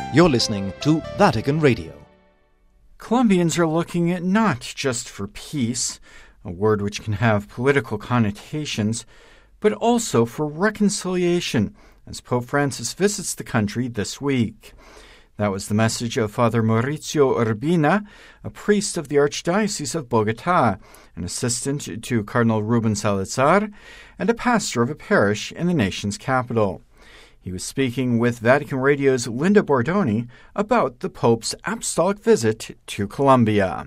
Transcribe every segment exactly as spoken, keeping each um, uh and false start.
You're listening to Vatican Radio. Colombians are looking at not just for peace, a word which can have political connotations, but also for reconciliation, as Pope Francis visits the country this week. That was the message of Father Mauricio Urbina, a priest of the Archdiocese of Bogotá, an assistant to Cardinal Ruben Salazar, and a pastor of a parish in the nation's capital. He was speaking with Vatican Radio's Linda Bordoni about the Pope's apostolic visit to Colombia.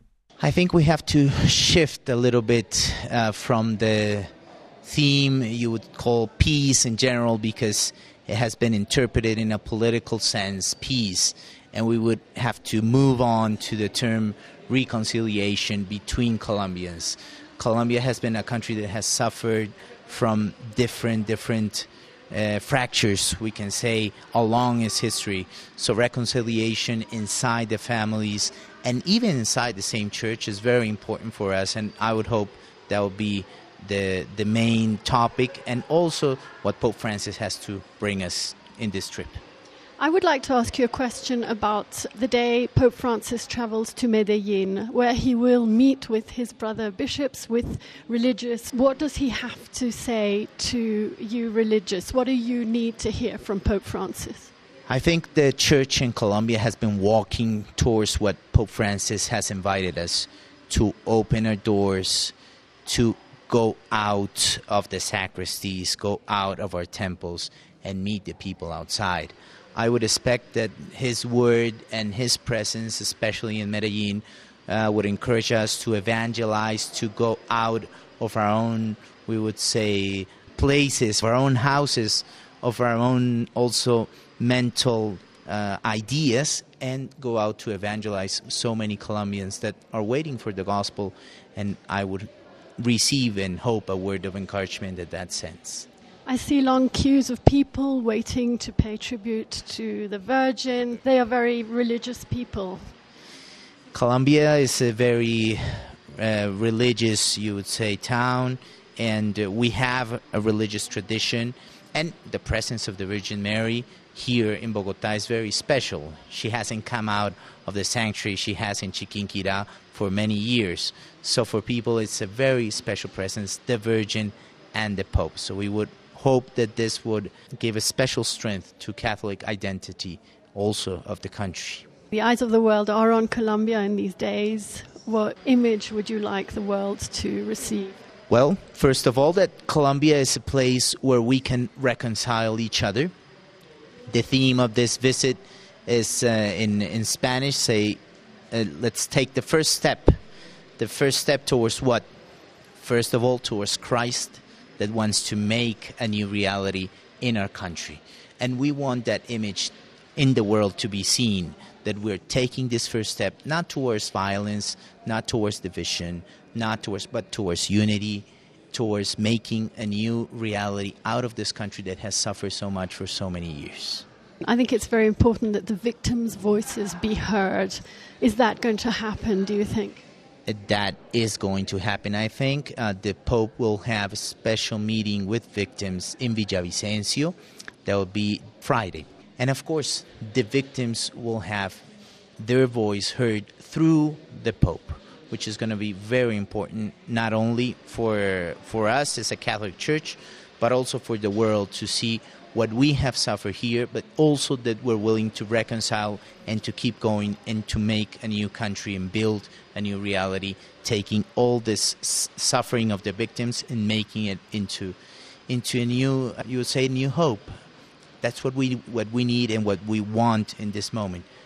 I think we have to shift a little bit uh, from the theme you would call peace in general, because it has been interpreted in a political sense, peace, and we would have to move on to the term reconciliation between Colombians. Colombia has been a country that has suffered from different different uh, fractures, we can say, along its history. So reconciliation inside the families and even inside the same church is very important for us, and I would hope that will be the the main topic, and also what Pope Francis has to bring us in this trip. I would like to ask you a question about the day Pope Francis travels to Medellin, where he will meet with his brother bishops, with religious. What does he have to say to you religious? What do you need to hear from Pope Francis? I think the church in Colombia has been walking towards what Pope Francis has invited us to: open our doors, to go out of the sacristies, go out of our temples, and meet the people outside. I would expect that his word and his presence, especially in Medellin, uh, would encourage us to evangelize, to go out of our own, we would say, places, our own houses, of our own also mental uh, ideas, and go out to evangelize so many Colombians that are waiting for the gospel, and I would receive and hope a word of encouragement in that sense. I see long queues of people waiting to pay tribute to the Virgin. They are very religious people. Colombia is a very uh, religious, you would say, town, and uh, we have a religious tradition, and the presence of the Virgin Mary here in Bogotá is very special. She hasn't come out of the sanctuary she has in Chiquinquirá for many years. So for people, it's a very special presence, the Virgin and the Pope. So we would hope that this would give a special strength to Catholic identity also of the country. The eyes of the world are on Colombia in these days. What image would you like the world to receive? Well, first of all, that Colombia is a place where we can reconcile each other. The theme of this visit is uh, in, in Spanish, say, uh, let's take the first step. The first step towards what? First of all, towards Christ, that wants to make a new reality in our country. And we want that image in the world to be seen, that we're taking this first step, not towards violence, not towards division, not towards, but towards unity, towards making a new reality out of this country that has suffered so much for so many years. I think it's very important that the victims' voices be heard. Is that going to happen, do you think? That is going to happen, I think. Uh, the Pope will have a special meeting with victims in Villavicencio. That will be Friday. And of course, the victims will have their voice heard through the Pope, which is going to be very important, not only for for us as a Catholic Church, but also for the world to see what we have suffered here, but also that we're willing to reconcile and to keep going and to make a new country and build a new reality, taking all this s- suffering of the victims and making it into into a new, you would say, new hope. That's what we what we need and what we want in this moment,